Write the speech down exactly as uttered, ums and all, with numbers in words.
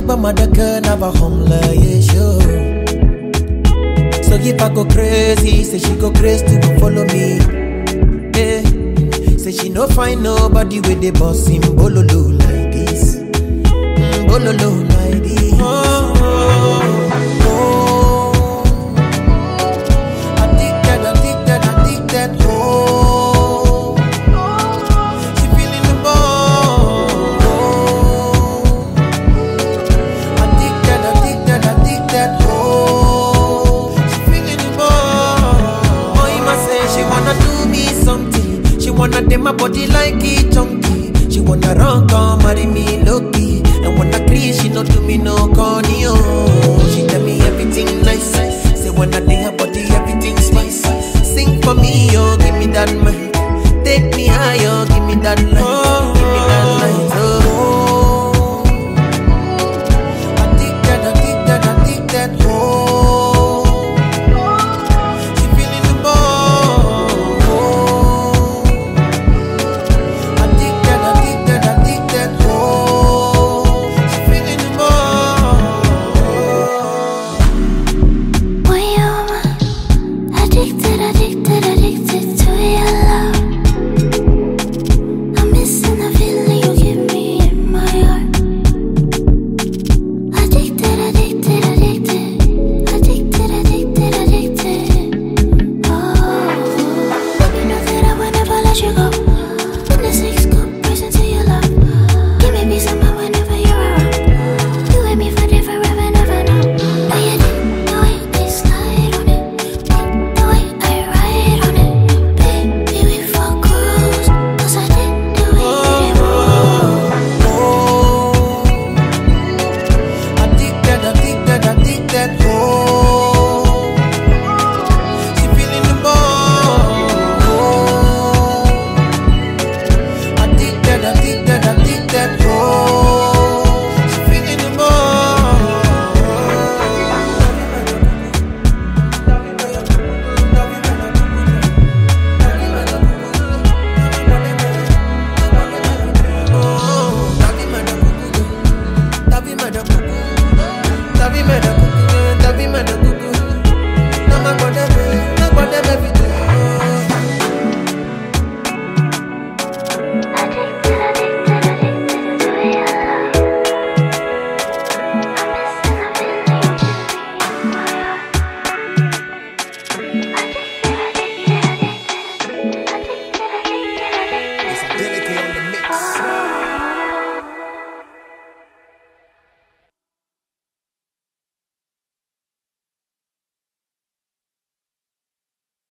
but mother can have a humble issue. So if I go crazy, say she go crazy to go follow me. Yeah. Say she no find nobody with the boss in bololo like this. Mm, bololo like this. Oh, oh, oh. Addicted, addicted, addicted. Oh, she feeling the ball. Oh, addicted, addicted, addicted. Oh, she feeling the ball. Oh, you must say she wanna do me something. She wanna take my body like it chunky. She wanna run, come